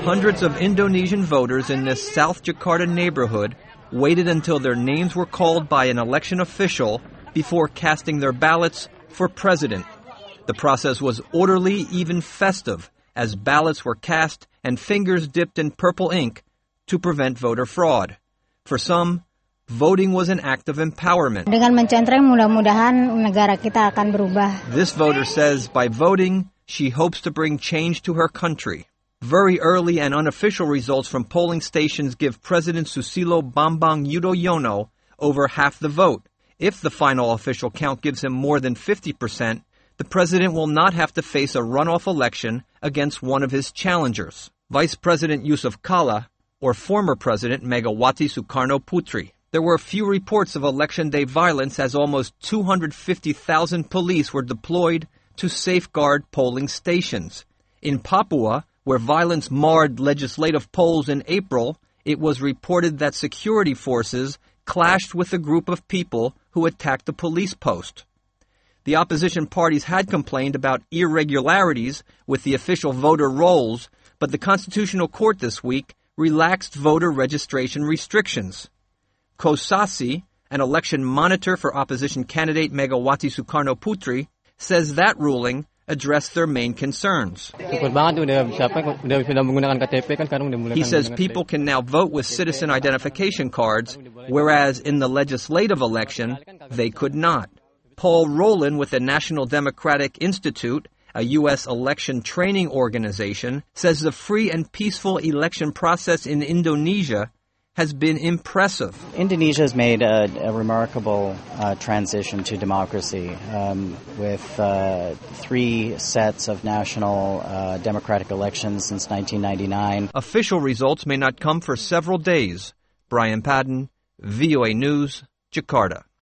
Hundreds of Indonesian voters in this South Jakarta neighborhood waited until their names were called by an election official before casting their ballots for president. The process was orderly, even festive, as ballots were cast and fingers dipped in purple ink to prevent voter fraud. For some, voting was an act of empowerment. Dengan mencentreng, mudah-mudahan negara kita akan berubah. This voter says by voting, she hopes to bring change to her country. Very early and unofficial results from polling stations give President Susilo Bambang Yudhoyono over half the vote. If the final official count gives him more than 50%, the president will not have to face a runoff election against one of his challengers, Vice President Yusuf Kalla or former President Megawati Sukarno Putri. There were few reports of election day violence as almost 250,000 police were deployed to safeguard polling stations. In Papua, where violence marred legislative polls in April, it was reported that security forces clashed with a group of people who attacked the police post. The opposition parties had complained about irregularities with the official voter rolls, but the Constitutional Court this week relaxed voter registration restrictions. Kosasi, an election monitor for opposition candidate Megawati Sukarno Putri, says that ruling addressed their main concerns. He says people can now vote with citizen identification cards, whereas in the legislative election, they could not. Paul Rowland with the National Democratic Institute, a U.S. election training organization, says the free and peaceful election process in Indonesia has been impressive. Indonesia has made a remarkable transition to democracy with 3 sets of national democratic elections since 1999. Official results may not come for several days. Brian Padden, VOA News, Jakarta.